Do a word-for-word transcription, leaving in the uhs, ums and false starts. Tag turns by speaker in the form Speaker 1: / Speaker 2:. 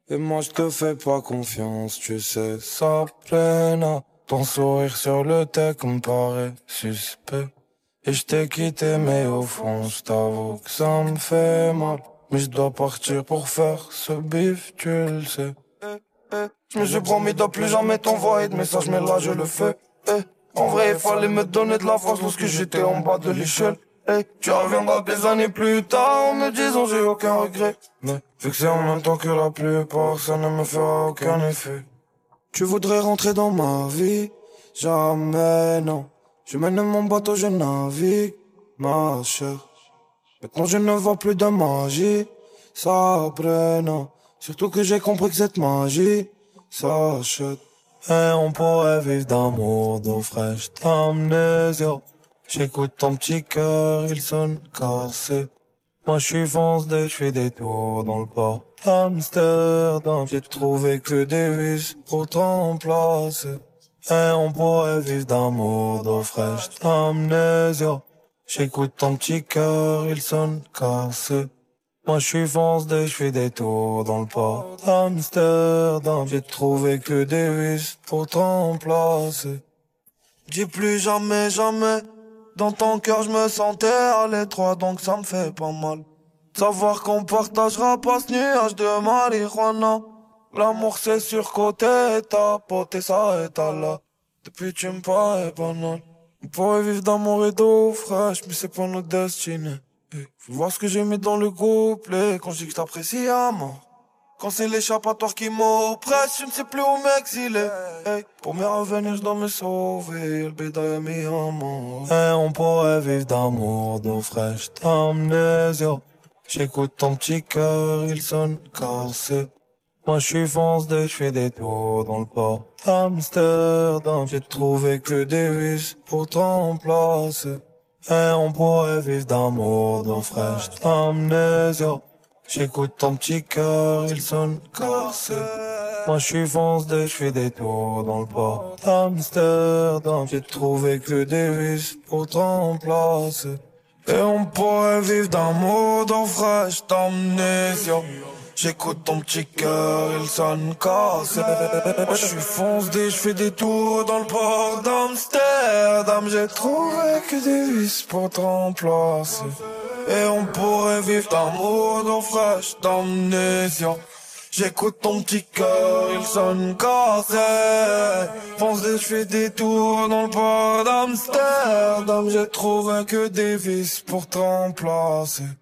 Speaker 1: Et moi je te fais pas confiance, tu sais, ça plaît. Ton sourire sur le tech me paraît suspect. Et je t'ai quitté mais au fond je t'avoue que ça me fait mal. Mais je dois partir pour faire ce bif, tu le sais. Je me suis promis de plus jamais t'envoyer de messages, mais là je le fais. En vrai il fallait me donner de la force lorsque j'étais en bas de l'échelle. Hey, tu reviendras des années plus tard en me disant j'ai aucun regret. Mais vu que c'est en même temps que la plupart, ça ne me fera aucun effet. Tu voudrais rentrer dans ma vie? Jamais, non. Je mène mon bateau, je navigue, ma chère. Maintenant je ne vois plus de magie, ça non. Surtout que j'ai compris que cette magie s'achète. Et on pourrait vivre d'amour, d'eau fraîche, d'amnésia. J'écoute ton petit cœur, il sonne cassé. Moi je suis foncé, je fais des tours dans le port d'Amsterdam. J'ai trouvé que des vis pour te remplacer. Et on pourrait vivre d'amour, d'eau fraîche, d'amnésia. J'écoute ton petit cœur, il sonne cassé. Moi je suis foncé, je fais des tours dans le port d'Amsterdam. J'ai trouvé que des vis pour te remplacer. Dis plus jamais, jamais. Dans ton cœur je me sentais à l'étroit, donc ça me fait pas mal. Savoir qu'on partagera pas ce nuage de marijuana. L'amour c'est surcoté et ta pote et ça est à là. Depuis tu me parais banal. On pourrait vivre d'amour et d'eau fraîche, mais c'est pas notre destinée. Hey, faut voir ce que j'ai mis dans le couplet quand je dis que t'apprécies à mort. Quand c'est l'échappatoire qui m'oppresse, je ne sais plus où m'exiler. Hey, pour me revenir, je dois me sauver. Le bédaille est mis en mort. Et on pourrait vivre d'amour, d'eau fraîche, d'amnésia. J'écoute ton petit cœur, il sonne cassé. Moi je suis foncé, je fais des tours dans le port d'Amsterdam. J'ai trouvé que des vis pour te remplacer. Et on pourrait vivre d'amour, d'eau fraîche, d'amnésia. J'écoute ton petit cœur, il sonne cassé. Moi je suis foncé, je fais des tours dans le port d'Amsterdam. J'ai trouvé que des vis pour te remplacer. Et on pourrait vivre d'amour, d'eau fraîche, d'amnésia. J'écoute ton petit cœur, il sonne cassé. Moi je suis foncé, je fais des tours dans le port d'Amsterdam. J'ai trouvé que des vis pour te remplacer. Et on pourrait vivre d'amour, d'eau fraîche, d'amnésia. J'écoute ton petit cœur, il sonne cassé. Foncé, je fais des tours dans le port d'Amsterdam. J'ai trouvé que des vis pour te remplacer.